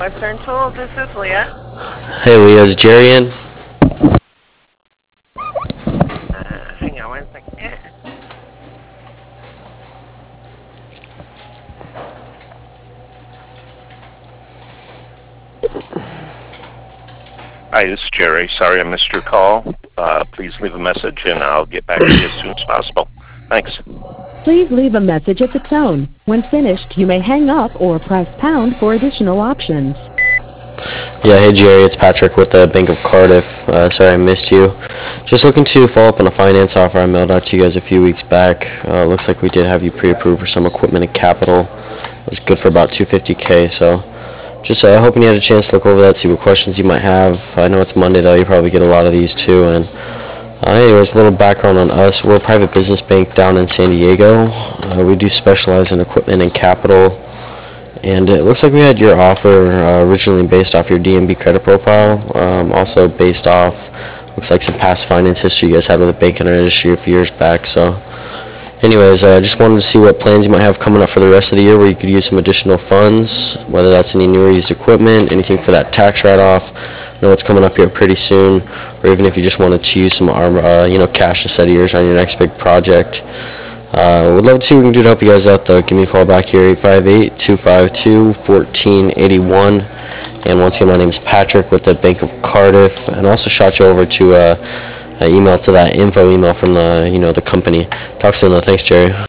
Western Tool, this is Leah. Hey Leah, is Jerry in? Hang on 1 second. Hi, this is Jerry. Sorry I missed your call. Please leave a message and I'll get back to you as soon as possible. Thanks. Please leave a message at the tone. When finished, you may hang up or press pound for additional options. Yeah, hey Jerry, it's Patrick with the Bank of Cardiff. Sorry I missed you. Just looking to follow up on a finance offer I mailed out to you guys a few weeks back. Looks like we did have you pre-approved for some equipment and capital. It was good for about $250K, so just hoping you had a chance to look over that, see what questions you might have. I know it's Monday though, you probably get a lot of these too. And anyways, a little background on us. We're a private business bank down in San Diego. We do specialize in equipment and capital. And it looks like we had your offer originally based off your DNB credit profile, also based off, looks like some past finance history you guys had with the bank in our industry a few years back. So anyways, I just wanted to see what plans you might have coming up for the rest of the year where you could use some additional funds, whether that's any new or used equipment, anything for that tax write-off. I know it's coming up here pretty soon, or even if you just wanted to use some cash to set of yours on your next big project. Would love to see what we can do to help you guys out though. Give me a call back here, 858-252-1481. And once again, my name is Patrick with the Bank of Cardiff, and also shot you over to an email to that info email from the company. Talk soon though. Thanks, Jerry.